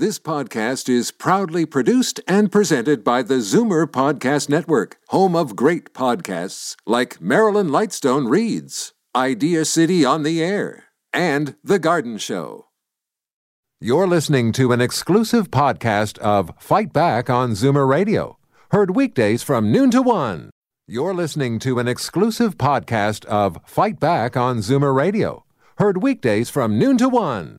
This podcast is proudly produced and presented by the Zoomer Podcast Network, home of great podcasts like Marilyn Lightstone Reads, Idea City on the Air, and The Garden Show. You're listening to an exclusive podcast of Fight Back on Zoomer Radio, heard weekdays from noon to 1. You're listening to an exclusive podcast of Fight Back on Zoomer Radio, heard weekdays from noon to 1.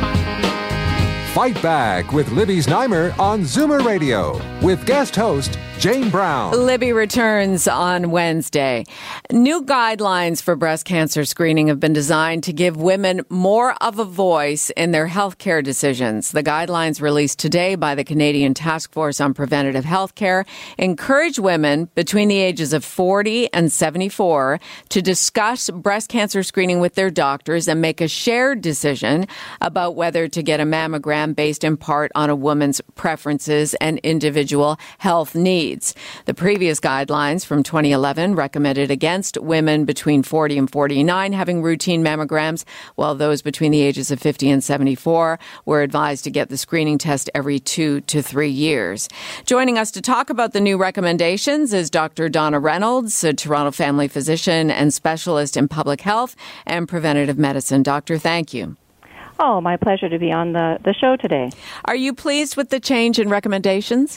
Fight Back with Libby Znaimer on Zoomer Radio with guest host Jane Brown. Libby returns on Wednesday. New guidelines for breast cancer screening have been designed to give women more of a voice in their healthcare decisions. The guidelines released today by the Canadian Task Force on Preventative Healthcare encourage women between the ages of 40 and 74 to discuss breast cancer screening with their doctors and make a shared decision about whether to get a mammogram based in part on a woman's preferences and individual health needs. The previous guidelines from 2011 recommended against women between 40 and 49 having routine mammograms, while those between the ages of 50 and 74 were advised to get the screening test every 2 to 3 years. Joining us to talk about the new recommendations is Dr. Donna Reynolds, a Toronto family physician and specialist in public health and preventative medicine. Doctor, thank you. Oh, my pleasure to be on the show today. Are you pleased with the change in recommendations?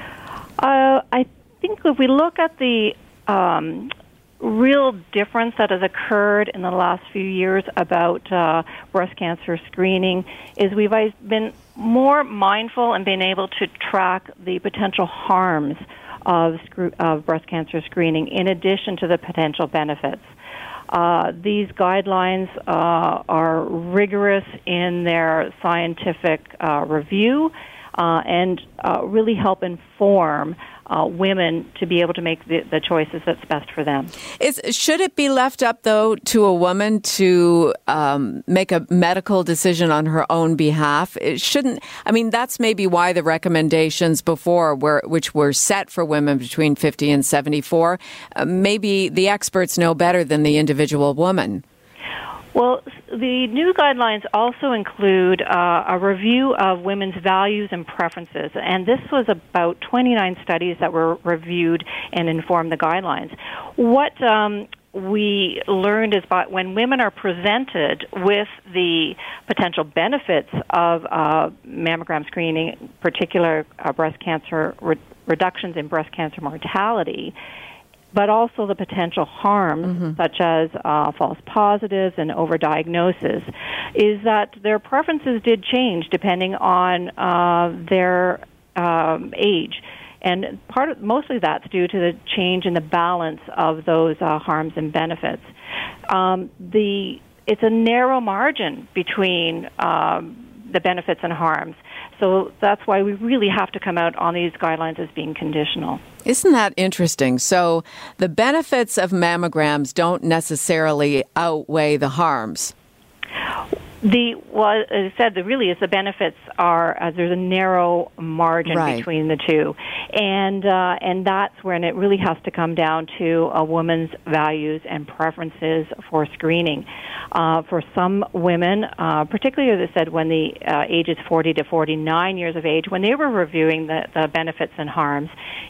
I think if we look at the real difference that has occurred in the last few years about breast cancer screening is we've been more mindful and been able to track the potential harms of breast cancer screening in addition to the potential benefits. These guidelines are rigorous in their scientific review and really help inform women to be able to make the choices that's best for them. Should it be left up, though, to a woman to make a medical decision on her own behalf? It shouldn't. I mean, that's maybe why the recommendations before, which were set for women between 50 and 74, maybe the experts know better than the individual woman. Well, the new guidelines also include a review of women's values and preferences, and this was about 29 studies that were reviewed and informed the guidelines. What we learned is that when women are presented with the potential benefits of mammogram screening, particular breast cancer reductions in breast cancer mortality, but also the potential harms, such as false positives and overdiagnosis, is that their preferences did change depending on their age. And mostly that's due to the change in the balance of those harms and benefits. It's a narrow margin between the benefits and harms. So that's why we really have to come out on these guidelines as being conditional. Isn't that interesting? So the benefits of mammograms don't necessarily outweigh the harms. As I said, the benefits are there's a narrow margin between the two, and that's when it really has to come down to a woman's values and preferences for screening. For some women, particularly as I said, when the age is 40 to 49 years of age, when they were reviewing the benefits and harms,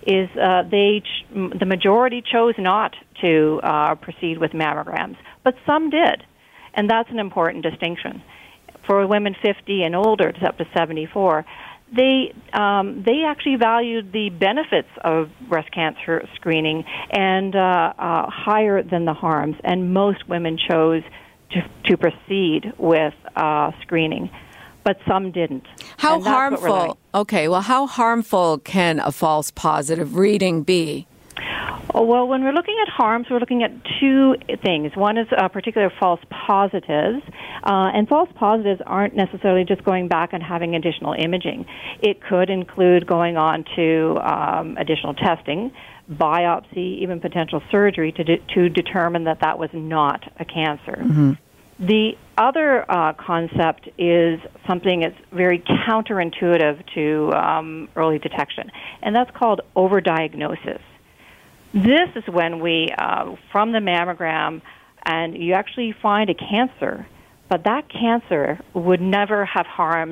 the majority chose not to proceed with mammograms, but some did. And that's an important distinction. For women 50 and older, it's up to 74, they actually valued the benefits of breast cancer screening and higher than the harms. And most women chose to proceed with screening, but some didn't. How harmful? Okay, well, how harmful can a false positive reading be? Well, when we're looking at harms, we're looking at two things. One is particular false positives, and false positives aren't necessarily just going back and having additional imaging. It could include going on to additional testing, biopsy, even potential surgery to determine that was not a cancer. Mm-hmm. The other concept is something that's very counterintuitive to early detection, and that's called overdiagnosis. This is when we, from the mammogram, and you actually find a cancer, but that cancer would never have harmed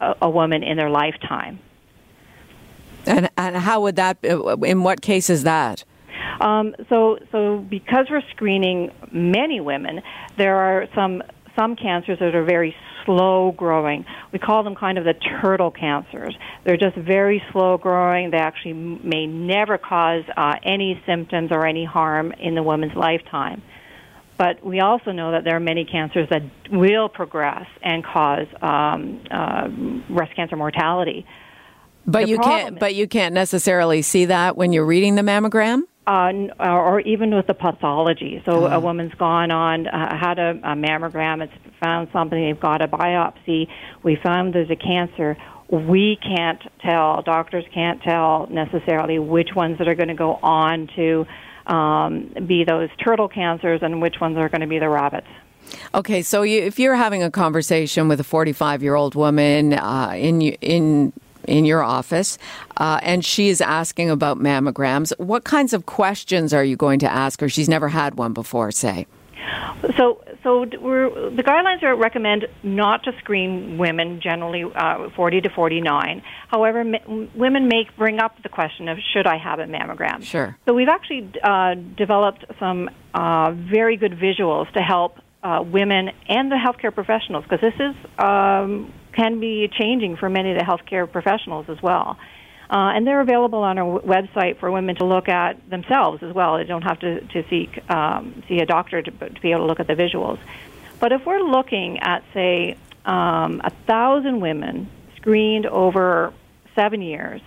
a woman in their lifetime. And how would that, in what case is that? So because we're screening many women, there are some cancers that are very slow growing. We call them kind of the turtle cancers. They're just very slow growing. They actually may never cause any symptoms or any harm in the woman's lifetime. But we also know that there are many cancers that will progress and cause breast cancer mortality. But you can't necessarily see that when you're reading the mammogram? Or even with the pathology. So a woman's gone on, had a mammogram, it's found something, they've got a biopsy, we found there's a cancer. We can't tell, doctors can't tell necessarily which ones that are going to go on to be those turtle cancers and which ones are going to be the rabbits. Okay, so if you're having a conversation with a 45-year-old woman in your office, and she is asking about mammograms, what kinds of questions are you going to ask her? She's never had one before, say. So the guidelines recommend not to screen women, generally 40 to 49. However, women may bring up the question of, should I have a mammogram? Sure. So we've actually developed some very good visuals to help women and the healthcare professionals, because this is can be changing for many of the healthcare professionals as well. And they're available on our website for women to look at themselves as well. They don't have to see a doctor to be able to look at the visuals. But if we're looking at, say, 1,000 women screened over 7 years,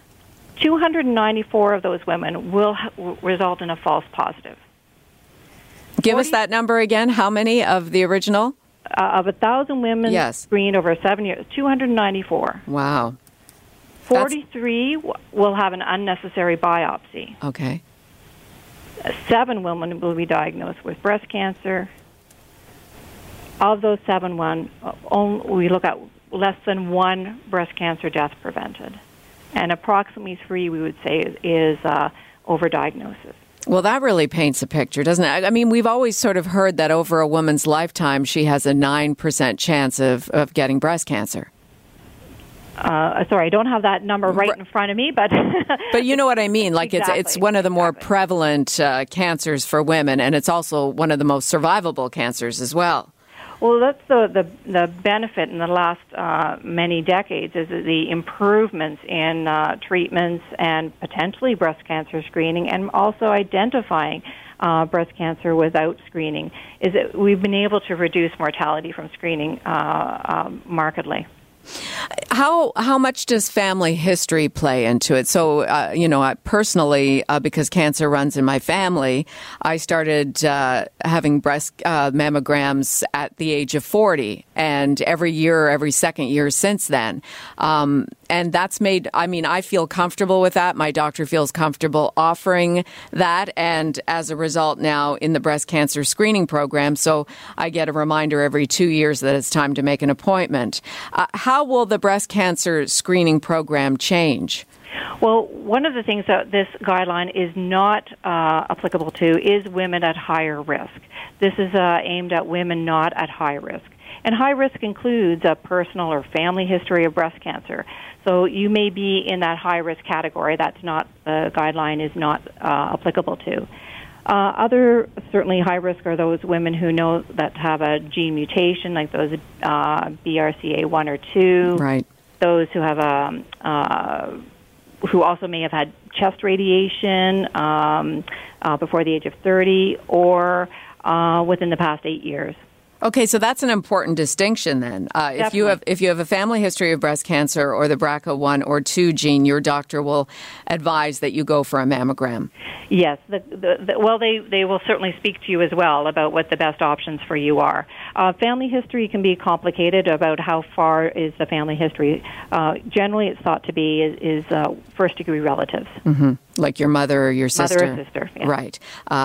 294 of those women will result in a false positive. Give us that number again. How many of the original? Of 1,000 women screened over 7 years, 294. Wow. 43 will have an unnecessary biopsy. Okay. 7 women will be diagnosed with breast cancer. Of those 7, we look at less than 1 breast cancer death prevented. And approximately 3, we would say, is overdiagnosis. Well, that really paints a picture, doesn't it? I mean, we've always sort of heard that over a woman's lifetime, she has a 9% chance of getting breast cancer. Sorry, I don't have that number right in front of me, but... But you know what I mean. Like, exactly. It's one of the more prevalent cancers for women, and it's also one of the most survivable cancers as well. Well, that's the benefit in the last many decades is the improvements in treatments and potentially breast cancer screening, and also identifying breast cancer without screening, is that we've been able to reduce mortality from screening markedly. How much does family history play into it? So, personally, because cancer runs in my family, I started having breast mammograms at the age of 40, and every second year since then. And that's I feel comfortable with that. My doctor feels comfortable offering that. And as a result now in the breast cancer screening program, so I get a reminder every 2 years that it's time to make an appointment. How will the breast cancer screening program change? Well, one of the things that this guideline is not applicable to is women at higher risk. This is aimed at women not at high risk. And high risk includes a personal or family history of breast cancer. So you may be in that high risk category. That's not, the guideline is not applicable to. Other certainly high risk are those women who know that have a gene mutation, like those BRCA1 or 2. Right. Those who have who also may have had chest radiation before the age of 30 or within the past 8 years. Okay, so that's an important distinction then. If you have a family history of breast cancer or the BRCA1 or 2 gene, your doctor will advise that you go for a mammogram. Yes. They will certainly speak to you as well about what the best options for you are. Family history can be complicated about how far is the family history. Generally, it's thought to be is first-degree relatives. Mm-hmm. Like your mother or your sister. Mother or sister, yeah. Right.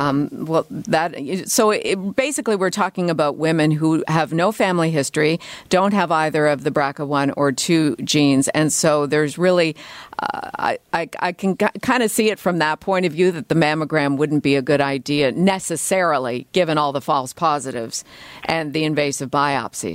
Basically we're talking about women who have no family history, don't have either of the BRCA1 or 2 genes, and so there's really, I can kind of see it from that point of view that the mammogram wouldn't be a good idea necessarily, given all the false positives and the invasive biopsies.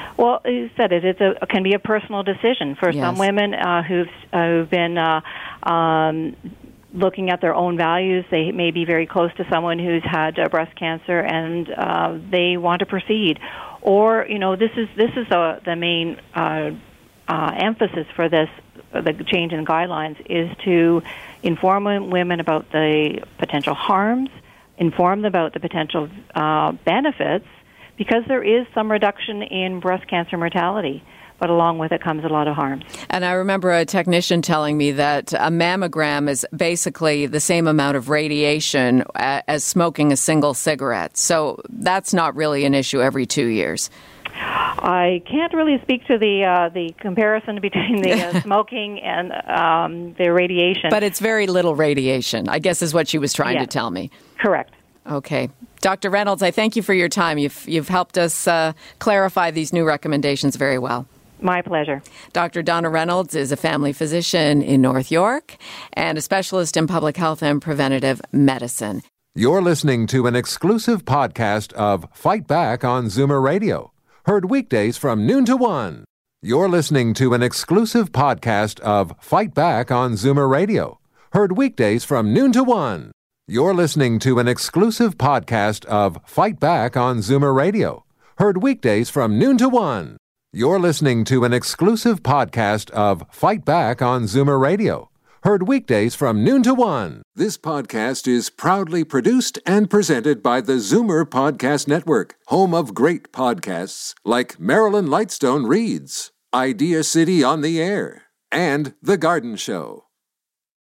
Well, you said it. It can be a personal decision for some women who've been looking at their own values. They may be very close to someone who's had breast cancer, and they want to proceed. Or, this is the main emphasis for this. The change in guidelines is to inform women about the potential harms, inform them about the potential benefits, because there is some reduction in breast cancer mortality, but along with it comes a lot of harms. And I remember a technician telling me that a mammogram is basically the same amount of radiation as smoking a single cigarette. So that's not really an issue every 2 years. I can't really speak to the comparison between the smoking and the radiation. But it's very little radiation, I guess is what she was trying to tell me. Correct. Okay. Dr. Reynolds, I thank you for your time. You've helped us clarify these new recommendations very well. My pleasure. Dr. Donna Reynolds is a family physician in North York and a specialist in public health and preventative medicine. You're listening to an exclusive podcast of Fight Back on Zoomer Radio. Heard weekdays from noon to 1. You're listening to an exclusive podcast of Fight Back on Zoomer Radio. Heard weekdays from noon to 1. You're listening to an exclusive podcast of Fight Back on Zoomer Radio. Heard weekdays from noon to 1. You're listening to an exclusive podcast of Fight Back on Zoomer Radio. Heard weekdays from noon to 1. This podcast is proudly produced and presented by the Zoomer Podcast Network, home of great podcasts like Marilyn Lightstone Reads, Idea City on the Air, and The Garden Show.